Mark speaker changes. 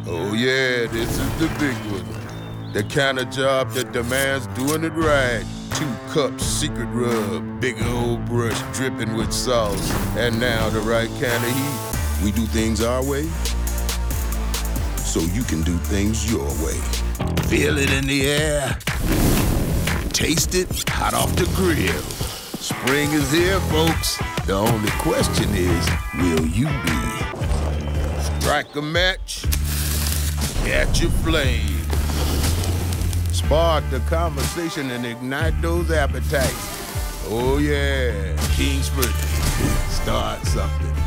Speaker 1: Oh yeah, this is the big one. The kind of job that demands doing it right. 2 cups secret rub, big old brush dripping with sauce, and now the right kind of heat. We do things our way, so you can do things your way. Feel it in the air. Taste it hot off the grill. Spring is here, folks. The only question is, will you be? Strike a match. Catch a flame. Spark the conversation and ignite those appetites. Oh yeah, Kingsford, start something.